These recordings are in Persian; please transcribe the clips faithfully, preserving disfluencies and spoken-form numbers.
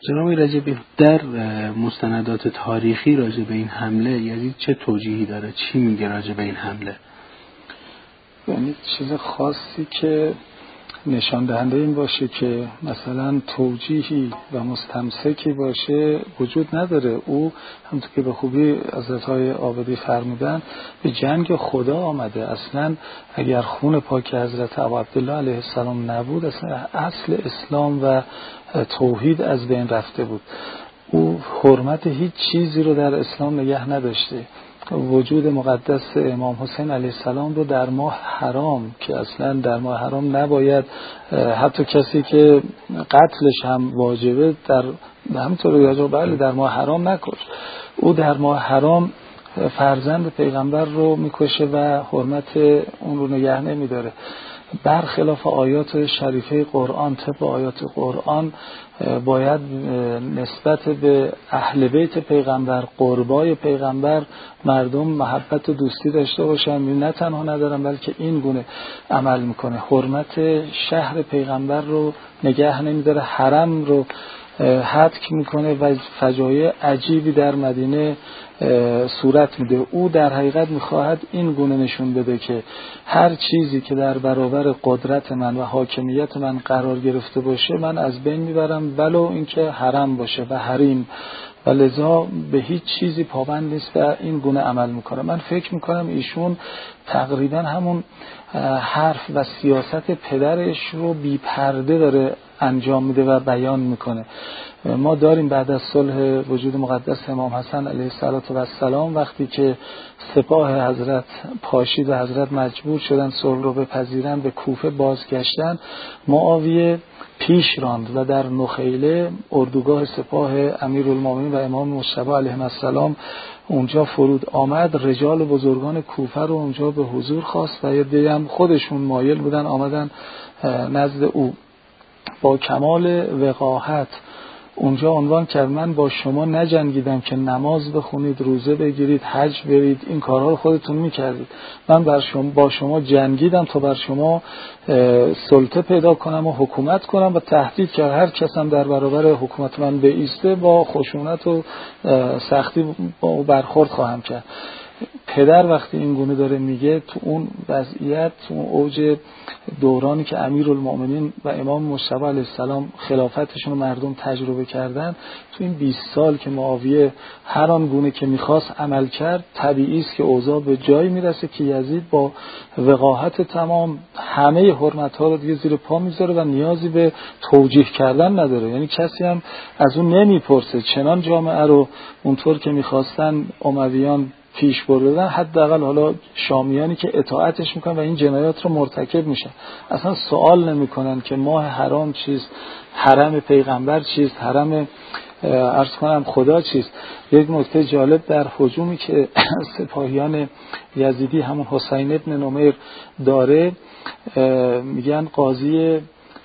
جناب رجبی، در مستندات تاریخی راجع به این حمله یزید چه توجیهی داره؟ چی میگه راجع به این حمله؟ یعنی چیز خاصی که نشان دهنده این باشه که مثلا توجیهی و مستمسکی باشه وجود نداره. او همونطور که به خوبی حضرت‌های عابدی فرمودن به جنگ خدا آمده. اصلا اگر خون پاک حضرت ابو عبدالله علیه السلام نبود، اصلا اصل اسلام و توحید از بین رفته بود. او حرمت هیچ چیزی رو در اسلام نگه نداشته. وجود مقدس امام حسین علیه السلام رو در ماه حرام، که اصلا در ماه حرام نباید حتی کسی که قتلش هم واجبه در همینطور یاجا بله در ماه حرام نکش، او در ماه حرام فرزند پیغمبر رو میکشه و حرمت اون رو نگه نمیداره. برخلاف آیات شریفه قرآن، طبق آیات قرآن باید نسبت به اهل بیت پیغمبر، قربای پیغمبر، مردم محبت و دوستی داشته باشن. نه تنها ندارن بلکه این گونه عمل میکنه، حرمت شهر پیغمبر رو نگه نمیداره، حرم رو هتک میکنه و فجایع عجیبی در مدینه صورت میده. او در حقیقت میخواهد این گونه نشون بده که هر چیزی که در برابر قدرت من و حاکمیت من قرار گرفته باشه من از بین میبرم، ولو اینکه حرم باشه و حریم، و لذا به هیچ چیزی پابند نیست و این گونه عمل میکنه. من فکر میکنم ایشون تقریبا همون حرف و سیاست پدرش رو بی پرده داره انجام میده و بیان میکنه. ما داریم بعد از صلح وجود مقدس امام حسن علیه السلام، وقتی که سپاه حضرت پاشید و حضرت مجبور شدن صلح رو بپذیرن، به کوفه بازگشتن، معاویه پیش راند و در نخیله اردوگاه سپاه امیرالمومنین و امام مجتبی علیهم السلام اونجا فرود آمد. رجال و بزرگان کوفه رو اونجا به حضور خواست و یه دیگه هم خودشون مایل بودن آمدن نزد او. با کمال وقاحت اونجا عنوان کرد من با شما نجنگیدم که نماز بخونید، روزه بگیرید، حج برید، این کارها رو خودتون میکردید. من بر شما با شما جنگیدم تا بر شما سلطه پیدا کنم و حکومت کنم، و تهدید کرد هر کسم در برابر حکومت من بایسته با خشونت و سختی با برخورد خواهم کرد. پدر وقتی این گونه داره میگه، تو اون وضعیت، تو اون اوج دورانی که امیرالمومنین و امام مجتبی علیه السلام خلافتشون رو مردم تجربه کردن، تو این بیست سال که معاویه هر آن گونه که میخواست عمل کرد، طبیعی است که اوضاع به جایی میرسه که یزید با وقاحت تمام همه حرمت ها رو دیگه زیر پا میذاره و نیازی به توجیه کردن نداره. یعنی کسی هم از اون نمیپرسه. چنان جامعه رو اونطور که میخواستن امویان پیش بردن، حداقل حالا شامیانی که اطاعتش میکنن و این جنایات رو مرتکب میشن اصلا سوال نمیکنن که ماه حرام چیست، حرم پیغمبر چیست، حرم عرض کنم خدا چیست. یک نکته جالب در هجومی که سپاهیان یزیدی همون حسین ابن نمیر داره، میگن قاضی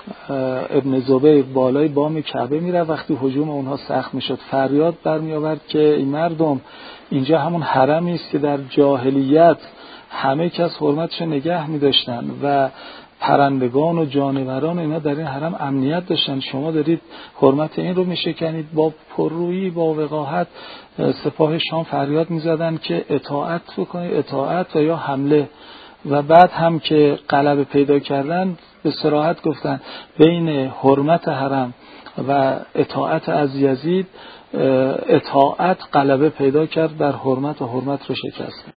ابن زبیر بالای بام کعبه میره، وقتی هجوم اونها سخت میشد فریاد برمی آورد که این مردم، اینجا همون حرمی است که در جاهلیت همه کس حرمتش نگه می‌داشتن و پرندگان و جانوران اینا در این حرم امنیت داشتن، شما دارید حرمت این رو میشکنید. با پررویی، با وقاحت سپاه شام فریاد میزدن که اطاعت بکنید، اطاعت و یا حمله. و بعد هم که غلبه پیدا کردن به صراحت گفتن بین حرمت حرم و اطاعت از یزید، اطاعت غلبه پیدا کرد بر حرمت و حرمت رو شکست.